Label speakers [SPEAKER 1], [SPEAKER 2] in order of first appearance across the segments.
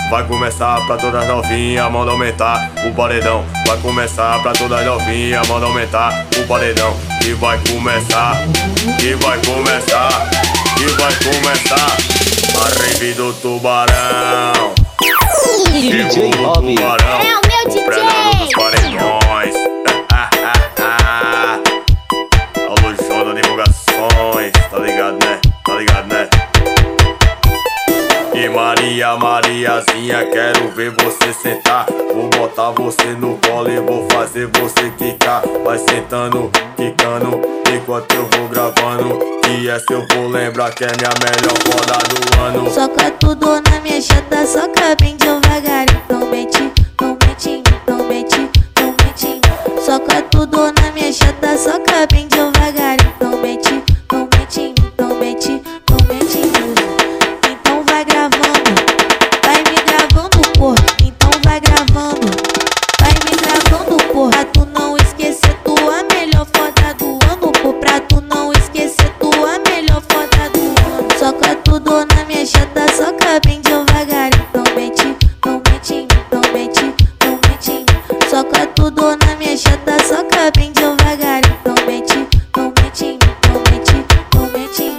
[SPEAKER 1] vai começar pra todas novinhas, manda aumentar o paredão. Vai começar pra todas novinhas, manda aumentar o paredão. E vai começar, e vai começar, e vai começar a rave do Tubarão.
[SPEAKER 2] DJ Rob.
[SPEAKER 1] Tubarão,
[SPEAKER 3] É o meu DJ.
[SPEAKER 1] o predador dos paredões. Alô, João da Divulgações, tá ligado, né? Tá ligado, né? E Maria, Mariazinha, quero ver você sentar. Vou botar você no colo e vou fazer você quicar. Vai sentando, quicando, enquanto eu vou gravando. E essa eu vou lembrar que é minha melhor foda do ano.
[SPEAKER 4] Soca tudo na minha chata, soca bem devagar. Então mete, não mete, não mete, não mete. Soca tudo na minha chata, soca bem devagar. Então mete, não mete, não mete, não mete. Então vai gravando, vai me gravando, porra. Então vai gravando, vai me gravando, porra. Pra tu não esquecer tua melhor foda do ano, porra. Pra tu não esquecer tua melhor foda do ano. Soca tudo na minha chata, soca bem devagar. Então mete, não mete, não mete, não mete. Soca tudo na minha chata, soca bem devagar. Então mete, não mete, não mete, não mete.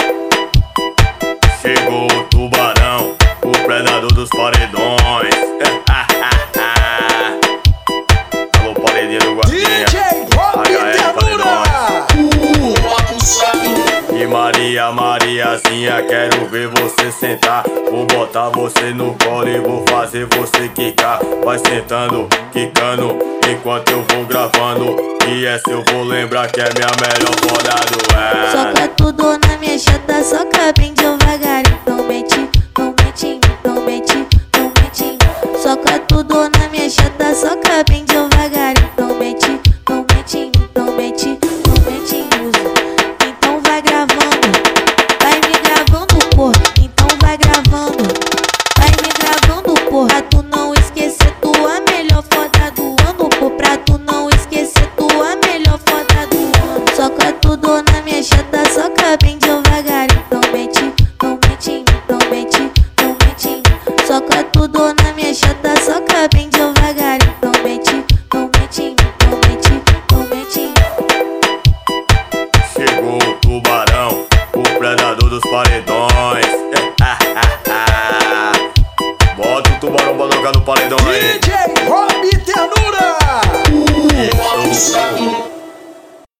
[SPEAKER 1] Chegou o Tubarão, o predador dos paredões. Alô, paredinha do Guardinha, HR Paredões. E Maria, Mariazinha, quero ver você sentar. Vou botar você no colo e vou fazer você quicar. Vai sentando, quicando, enquanto eu vou gravando. E essa eu vou lembrar que é minha melhor foda do ano.
[SPEAKER 4] Soca tudo na minha chata, soca bem devagar. Então mete,